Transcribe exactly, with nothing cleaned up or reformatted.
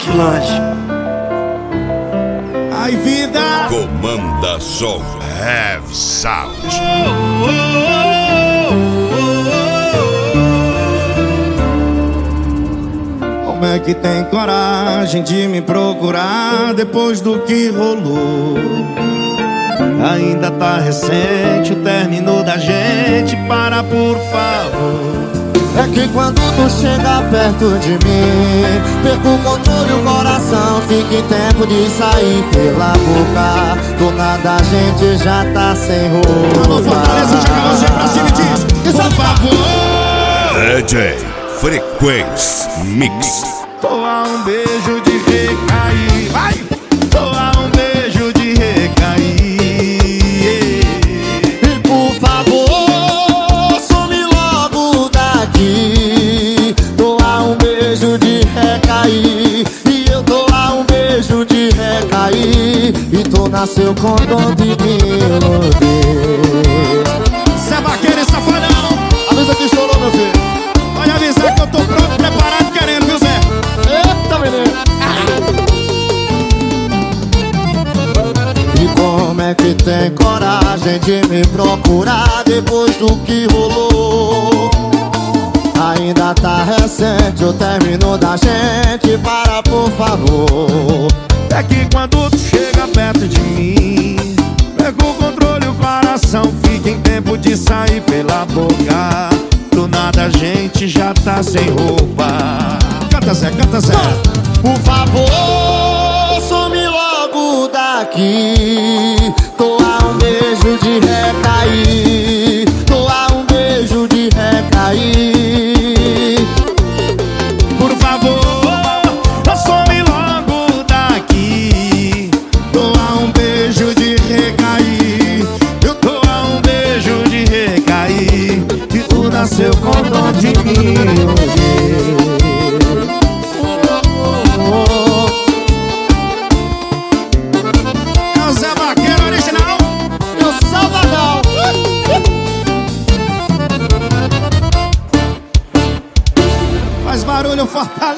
Que longe. Ai, vida! Comanda Som Heavy Sound. Como é que tem coragem de me procurar depois do que rolou? Ainda tá recente o término da gente, para por favor. É que quando tu chega perto de mim, perco o controle e o coração fica em tempo de sair pela boca. Do nada a gente já tá sem roupa. Alô, Fortaleza, joga a mãozinha pra cima e diz: por favor. D J Frequência Mix. Tô a um beijo de recair. Vai! Tô a um beijo de recair. E por favor, some logo daqui. Tô a um beijo de recair. E eu tô a um beijo de recair. E tu nasceu com dom de me iludir. Cê é vaqueiro e safadão. Avisa que estourou, meu filho. Pode avisar que eu tô pronto, preparado, querendo, viu, Zé? Eita, menino. E como é que tem coragem de me procurar depois do que rolou? Ainda tá recente o término da gente, para por favor. É que quando tu chega perto de mim, pega o controle e o coração fica em tempo de sair pela boca. Do nada a gente já tá sem roupa. Canta, Zé, canta, Zé. Por favor, some logo daqui. Tô a um beijo de recair. Tô a um beijo de recair. Por favor, some logo daqui. Tô a um beijo de recair. Eu tô a um beijo de recair. E tu nasceu com dom de mim. Faz barulho, Fortaleza.